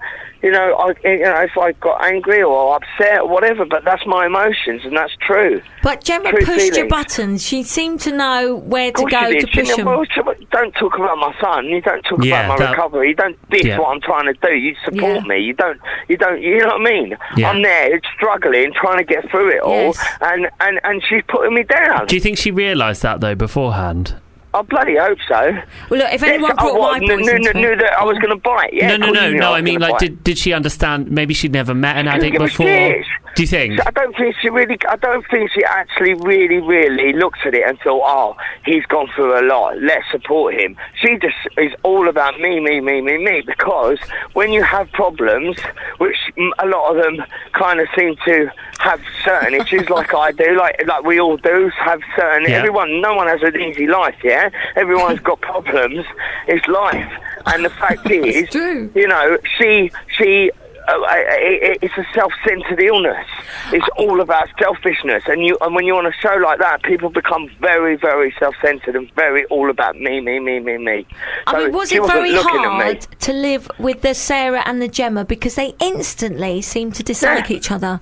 if I got angry or upset or whatever, but that's my emotions and that's true. But Gemma pushed your buttons. She seemed to know where to go to push them. Don't talk about my son. You don't talk about my recovery. You don't diss what I'm trying to do. You support me. You don't, you know what I mean? Yeah. I'm there struggling, trying to get through it all, and she's putting me down. Do you think she realised that, though, beforehand? I bloody hope so. Well, look, if anyone brought my boys into knew that I was going to bite. Yeah, No. I mean, like, did she understand? Maybe she'd never met an addict before. Do you think? I don't think she actually really looked at it and thought, oh, he's gone through a lot, let's support him. She just is all about me, because when you have problems, which a lot of them kind of seem to have certain issues, like I do, like we all do, have certain, no one has an easy life, everyone's got problems, it's life. And the fact is, you know, she it's a self-centered illness. It's all about selfishness, and when you're on a show like that, people become very, very self-centered and very all about me. I mean, So was she it wasn't very looking at me. hard to live with the Sarah and the Gemma because they instantly seem to dislike each other?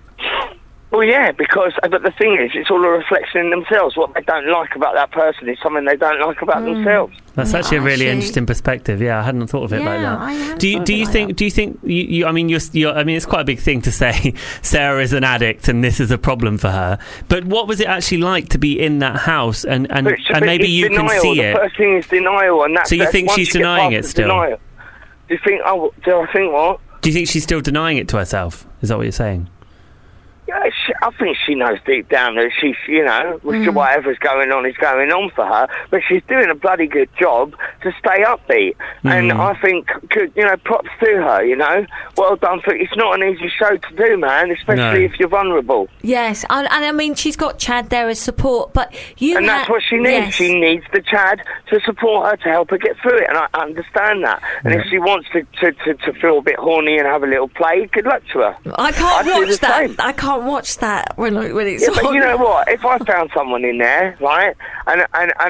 Well, yeah, but the thing is, it's all a reflection in themselves. What they don't like about that person is something they don't like about themselves. That's actually a really interesting perspective. Yeah, I hadn't thought of it like that. I hadn't Do you thought of it think? Do you think? I mean, I mean, it's quite a big thing to say. Sarah is an addict, and this is a problem for her. But what was it actually like to be in that house, and maybe you denial. can see The it? first thing is denial, and that's So you think once she's you get denying past it the still? denial- Do you think? Oh, do I think what? Do you think she's still denying it to herself? Is that what you're saying? Yeah, I think she knows deep down that she's, whatever's going on is going on for her, but she's doing a bloody good job to stay upbeat. And I think, props to her, well done for it's not an easy show to do, man, especially if you're vulnerable. Yes, and I mean, she's got Chad there as support, but And that's what she needs. Yes. She needs the Chad to support her, to help her get through it, and I understand that. And if she wants to feel a bit horny and have a little play, good luck to her. I can't I'd do watch the that. same. I can't watch that when it's Yeah, on. but you know what? If I found someone in there, right, and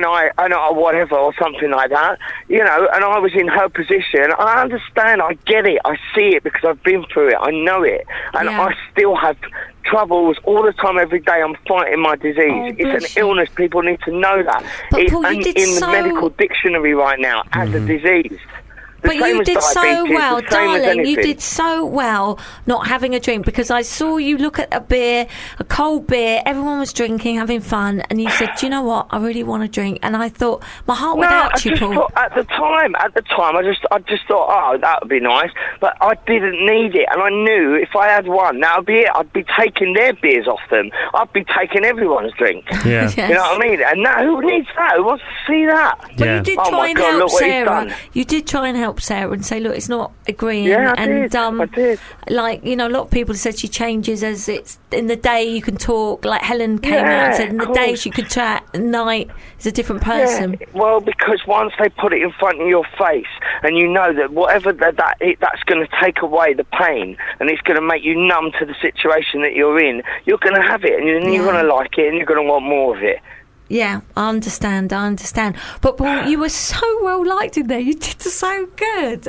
I whatever or something like that, and I was in her position, I understand, I get it, I see it because I've been through it, I know it, and I still have troubles all the time, every day. I'm fighting my disease. It's an illness. People need to know that. But Paul, you it's did in the so- medical dictionary right now as a disease. But you did so well, darling. You anything. did so well not having a drink, because I saw you look at a cold beer. Everyone was drinking, having fun, and you said, "Do you know what? I really want a drink." And I thought, my heart went out to you, Paul. Thought at the time, I just thought, oh, that would be nice, but I didn't need it, and I knew if I had one, that would be it. I'd be taking their beers off them. I'd be taking everyone's drink. Yeah. Yes. You know what I mean? And now, who needs that? Who wants to see that? But you did Oh try my and God, help look what he's Sarah. done. You did try and help Sarah and say, look, it's not agreeing. Yeah, I and did. I did. Like, a lot of people said she changes as it's in the day you can talk. Like Helen came out and said in the day she could chat, at night is a different person. Yeah, well, because once they put it in front of your face, and you know that whatever that's going to take away the pain, and it's going to make you numb to the situation that you're in, you're going to have it, and you're going to like it, and you're going to want more of it. Yeah, I understand. But Paul, you were so well liked in there. You did so good.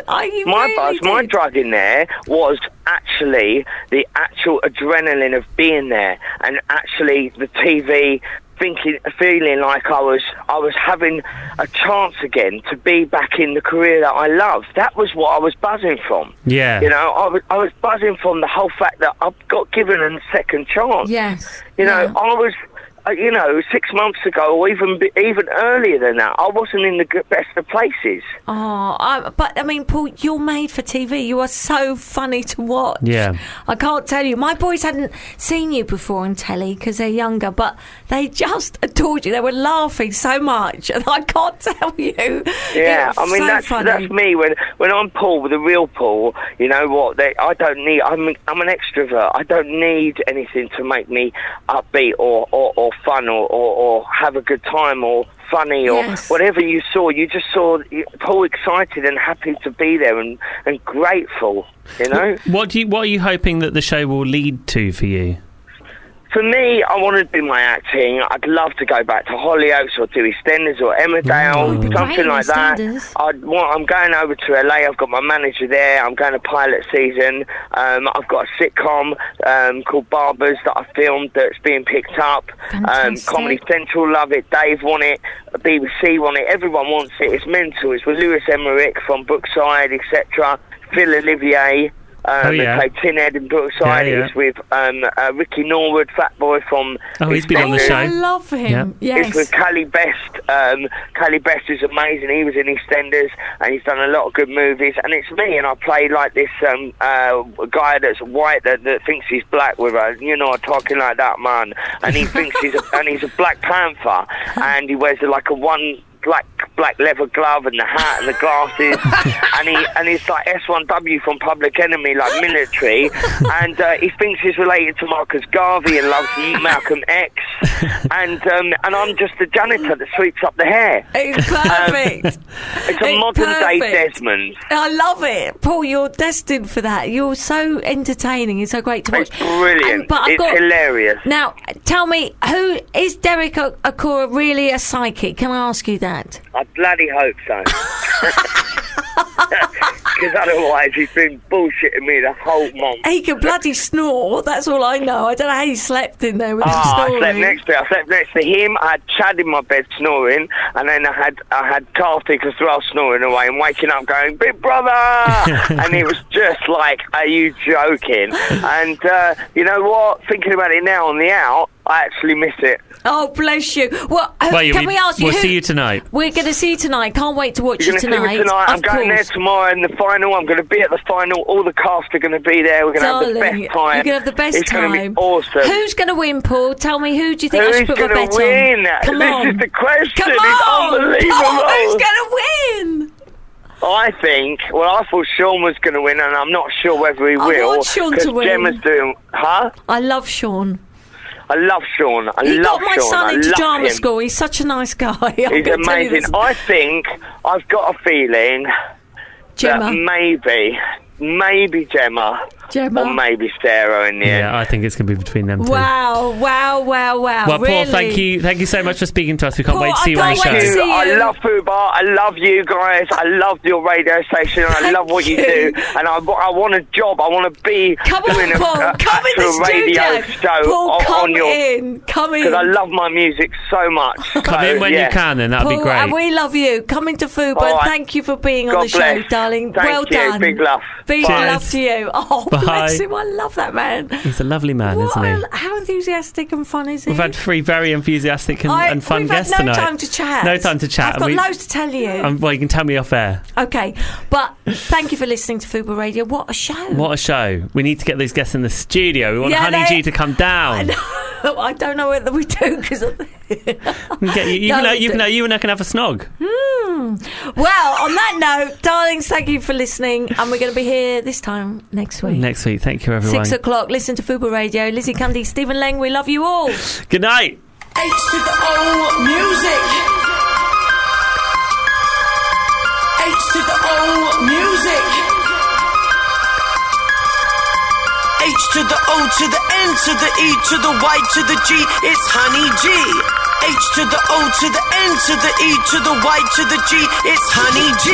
My drug in there was actually the actual adrenaline of being there, and actually the TV, feeling like I was having a chance again to be back in the career that I love. That was what I was buzzing from. Yeah. I was buzzing from the whole fact that I got given a second chance. Yes. I was. 6 months ago, or even earlier than that, I wasn't in the best of places. But I mean, Paul, you're made for TV. You are so funny to watch. Yeah. I can't tell you. My boys hadn't seen you before on telly because they're younger, but they just adored you. They were laughing so much, and I can't tell you. Yeah, I mean, that's me. When I'm Paul, with the real Paul, you know what? I don't need. I'm an extrovert. I don't need anything to make me upbeat or fun or have a good time or funny or whatever you saw. You just saw Paul excited and happy to be there and grateful. What are you hoping that the show will lead to for you? For me, I want to do my acting. I'd love to go back to Hollyoaks or do EastEnders or Emmerdale, something like that. I'm going over to LA. I've got my manager there. I'm going to pilot season. I've got a sitcom called Barbers that I filmed that's being picked up. Comedy Central love it. Dave want it. BBC want it. Everyone wants it. It's mental. It's with Lewis Emmerich from Brookside, etc. Phil Olivier. They play Tin Head in Brookside. It's with Ricky Norwood, Fat Boy from... Oh, he's been on the show. I love him. Yep. Yes. It's with Callie Best. Callie Best is amazing. He was in EastEnders, and he's done a lot of good movies. And it's me, and I play like this guy that's white that thinks he's black with her. Talking like that, man. And he thinks he's a Black Panther, and he wears like a one black black leather glove and the hat and the glasses, and he's like S1W from Public Enemy, like military, and he thinks he's related to Marcus Garvey and loves Malcolm X, and I'm just the janitor that sweeps up the hair. It's perfect. It's a modern-day Desmond. I love it. Paul, you're destined for that. You're so entertaining. It's so great to watch. It's brilliant. It's hilarious. Now, tell me, who is Derek Acorah really a psychic? Can I ask you that? I bloody hope so. Because otherwise he's been bullshitting me the whole month. He can bloody snore, that's all I know. I don't know how he slept in there with him I snoring. slept next to him. I had Chad in my bed snoring, and then I had Karthik as well snoring away and waking up going, "Big brother!" And he was just like, "Are you joking?" And you know what? Thinking about it now on the out, I actually miss it. Oh, bless you. Well, can we ask you? We'll see you tonight. We're going to see you tonight. Can't wait to watch you tonight. See me tonight. I'm going there tomorrow in the final. I'm going to be at the final. All the cast are going to be there. We're going to have the best time. You're going to have the best time. It's going to be awesome. Who's going to win, Paul? Tell me, who do you think I should put my bet on? Who's going to win? Come on. This is the question. Come on. It's unbelievable. Paul, who's going to win? I think, I thought Sean was going to win, and I'm not sure whether he will. I want Sean to win. Gemma's doing, I love Sean. I love Sean. He love got my Sean. son into drama him. school. He's such a nice guy. He's amazing. I think I've got a feeling Gemma. that maybe Gemma. Or maybe Sarah in the end. Yeah, I think it's going to be between them two. Wow. Well, really? Paul, thank you so much for speaking to us. We can't Paul, wait to see you on the show. I love Fubar. I love you guys. I love your radio station. I love what you do. And I want a job. I want to be doing a radio show Paul, on your... Come in. Because I love my music so much. Come in when you can, and that'll be great. And we love you. Come into Fubar. Right. Thank you for being on the show, bless. darling. Thank you. Done. Big love. Big love to you. Oh, Bye. bless him. I love that man. He's a lovely man, isn't he? How enthusiastic and fun is he? We've had 3 very enthusiastic and fun guests tonight. tonight. No time to chat. I've got loads to tell you. Well, you can tell me off air. Okay, but thank you for listening to Fubar Radio. What a show! What a show! We need to get those guests in the studio. We want Honey G to come down. I don't know whether we do because you and I can have a snog. Well, on that note, darlings, thank you for listening, and we're going to be here this time next week. Next week, thank you everyone. 6 o'clock. Listen to Fubar Radio. Lizzie Cundy, Stephen Leng. We love you all. Good night. H to the O music. H to the O music. H to the O to the N to the E to the Y to the G. It's Honey G. H to the O to the N to the E to the Y to the G. It's Honey G.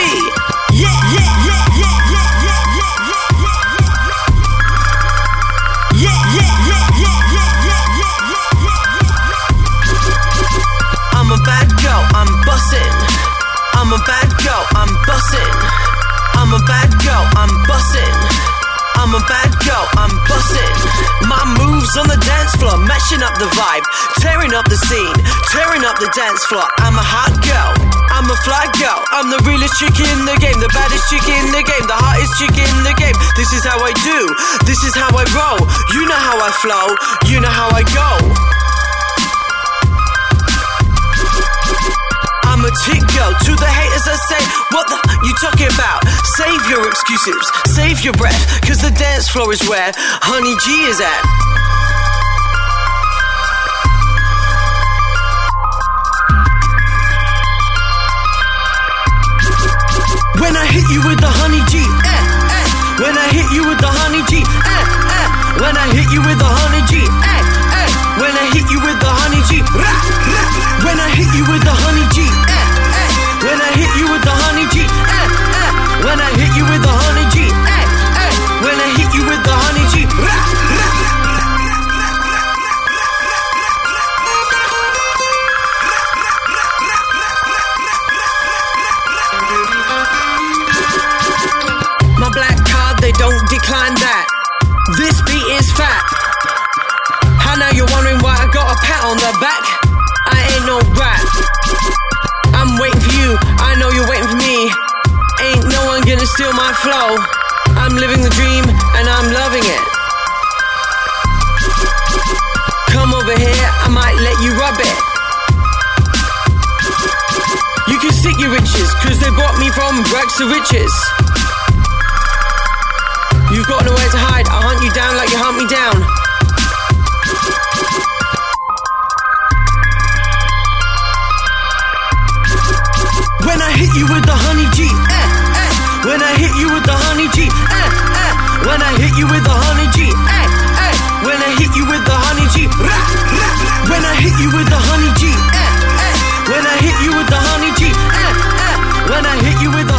I'm a bad girl, I'm bussin'. I'm a bad girl, I'm bussin'. I'm a bad girl, I'm bussin'. I'm a bad girl, I'm bussin'. My moves on the dance floor, mashing up the vibe, tearing up the scene, tearing up the dance floor. I'm a hot girl, I'm a fly girl. I'm the realest chick in the game, the baddest chick in the game, the hottest chick in the game. This is how I do, this is how I roll. You know how I flow, you know how I go. I'm a chick girl, to the haters I say, what the you talking about? Save your excuses, save your breath, cause the dance floor is where Honey G is at. When I hit you with the Honey G, when I hit you with the Honey G, when I hit you with the Honey G, when I hit you with the Honey G, when I hit you with the Honey G, when I hit you with the Honey G, when I hit you with the Honey G, when I hit you with the Honey G. My black card, they don't decline that. This beat is fat. I know you're wondering why I got a pat on the back. I ain't no rat. I'm waiting for you, I know you're waiting for me. Ain't no one gonna steal my flow. I'm living the dream and I'm loving it. Come over here, I might let you rub it. You can stick your riches, cause they brought me from rags to riches. You've got nowhere to hide, I'll hunt you down like you hunt me down. When I hit you with the honey G, when I hit you with the honey G, when I hit you with the honey G, when I hit you with the honey G, when I hit you with the honey G, when I hit you with the honey G, when I hit you with